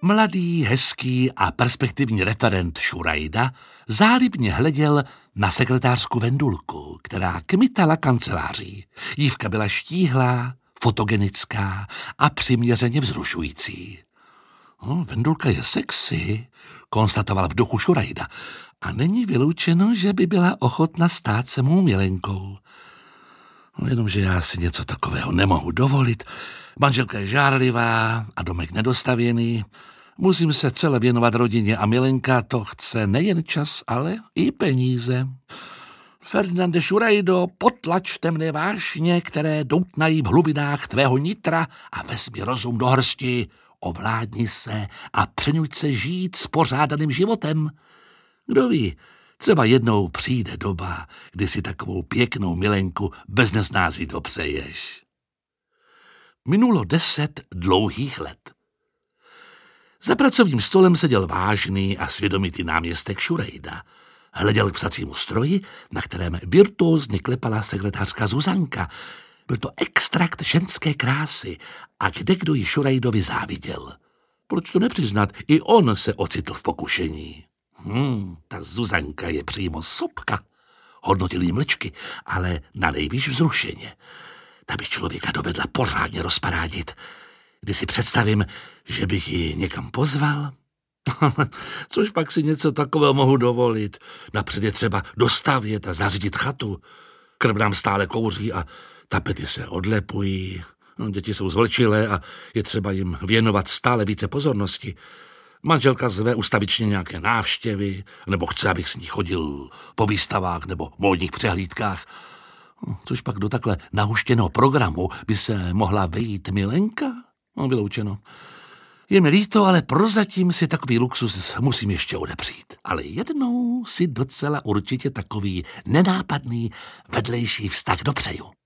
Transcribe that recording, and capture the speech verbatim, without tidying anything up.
Mladý, hezký a perspektivní referent Šurajda zálibně hleděl na sekretářku Vendulku, která kmitala kanceláří. Dívka byla štíhlá, fotogenická a přiměřeně vzrušující. Oh, Vendulka je sexy, konstatoval v duchu Šurajda, a není vyloučeno, že by byla ochotna stát se mou milenkou. No, jenomže já si něco takového nemohu dovolit. Manželka je žárlivá a domek nedostavěný. Musím se celé věnovat rodině a milenka to chce nejen čas, ale i peníze. Ferdinande Šurajdo, potlač temné vášně, které doutnají v hlubinách tvého nitra a vezmi rozum do hrsti, ovládni se a přinuť se žít spořádaným životem. Kdo ví, třeba jednou přijde doba, kdy si takovou pěknou milenku bez nesnází dopřeješ. Minulo deset dlouhých let. Za pracovním stolem seděl vážný a svědomitý náměstek Šurajda. Hleděl k psacímu stroji, na kterém virtuózně klepala sekretářka Zuzanka. Byl to extrakt ženské krásy a kdekdo ji Šurajdovi záviděl. Proč to nepřiznat? I on se ocitl v pokušení. Hmm, ta Zuzanka je přímo sopka, hodnotil jí mlčky, ale na nejvíc vzrušeně. Ta by člověka dovedla pořádně rozparádit. Když si představím, že bych ji někam pozval. Což pak si něco takového mohu dovolit. Napřed je třeba dostavět a zařídit chatu. Krb nám stále kouří a tapety se odlepují. No, děti jsou zvlčilé a je třeba jim věnovat stále více pozornosti. Manželka zve ustavičně nějaké návštěvy, nebo chce, abych s ní chodil po výstavách nebo módních přehlídkách. Což pak do takhle nahuštěného programu by se mohla vejít milenka? No, vyloučeno. Je mi líto, ale prozatím si takový luxus musím ještě odepřít. Ale jednou si docela určitě takový nenápadný vedlejší vztah dopřeju.